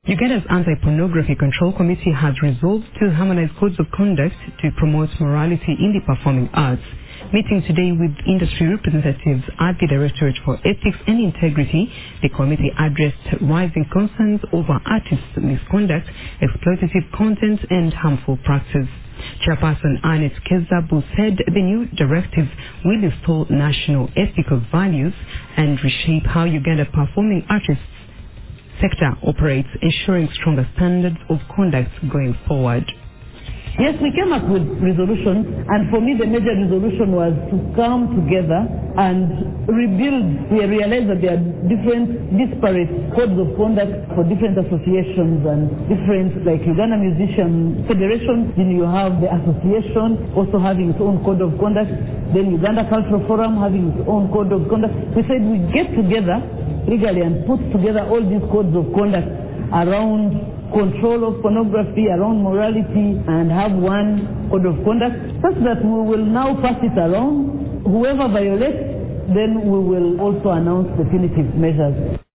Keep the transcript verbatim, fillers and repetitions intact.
Uganda's Anti-Pornography Control Committee has resolved to harmonize codes of conduct to promote morality in the performing arts. Meeting today with industry representatives at the Directorate for Ethics and Integrity, the committee addressed rising concerns over artists' misconduct, exploitative content and harmful practice. Chairperson Annette Kezabu said the new directives will install national ethical values and reshape how Uganda performing artists sector operates, ensuring stronger standards of conduct going forward. Yes, we came up with resolutions, and for me the major resolution was to come together and rebuild. We realized that there are different disparate codes of conduct for different associations and different, like Uganda Musician Federation, then you have the association also having its own code of conduct, then Uganda Cultural Forum having its own code of conduct. We said we get together legally and put together all these codes of conduct around control of pornography, around morality, and have one code of conduct, such that we will now pass it around. Whoever violates, then we will also announce the punitive measures.